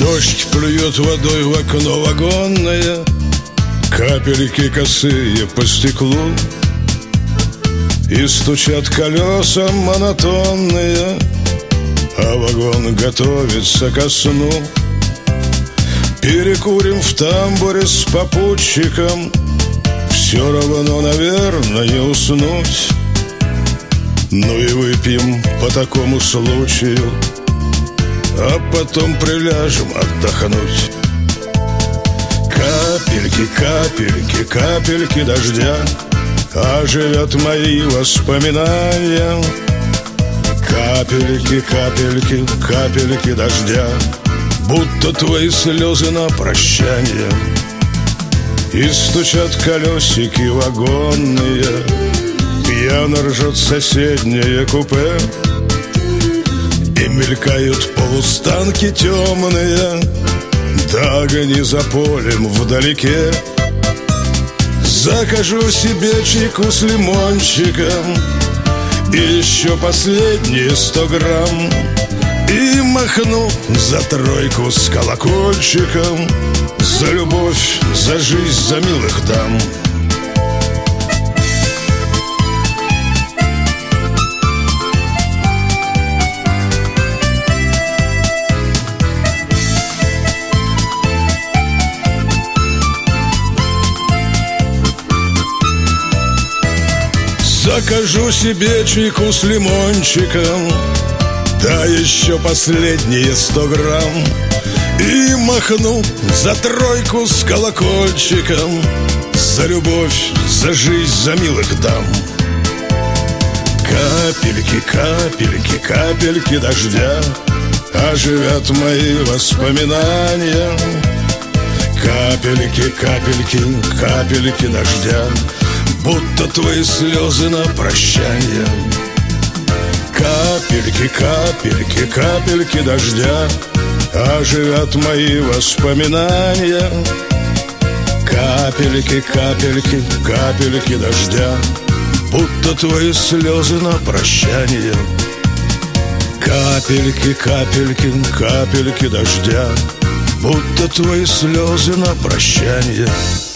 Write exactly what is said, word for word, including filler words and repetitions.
Дождь плюет водой в окно вагонное, капельки косые по стеклу, и стучат колеса монотонные, а вагон готовится ко сну. Перекурим в тамбуре с попутчиком, все равно, наверное, не уснуть. Ну и выпьем по такому случаю, а потом приляжем отдохнуть. Капельки, капельки, капельки дождя оживят мои воспоминания. Капельки, капельки, капельки дождя, будто твои слезы на прощание. И стучат колесики вагонные, пьяно ржет соседнее купе, и мелькают полустанки темные, да огни за полем вдалеке. Закажу себе чайку с лимончиком и еще последние сто грамм, и махну за тройку с колокольчиком, за любовь, за жизнь, за милых дам. Закажу себе чайку с лимончиком, да еще последние сто грамм, и махну за тройку с колокольчиком, за любовь, за жизнь, за милых дам. Капельки, капельки, капельки дождя оживят мои воспоминания. Капельки, капельки, капельки дождя, будто твои слезы на прощание. Капельки, капельки, капельки дождя оживят мои воспоминания. Капельки, капельки, капельки дождя, будто твои слезы на прощание. Капельки, капельки, капельки дождя, будто твои слезы на прощание.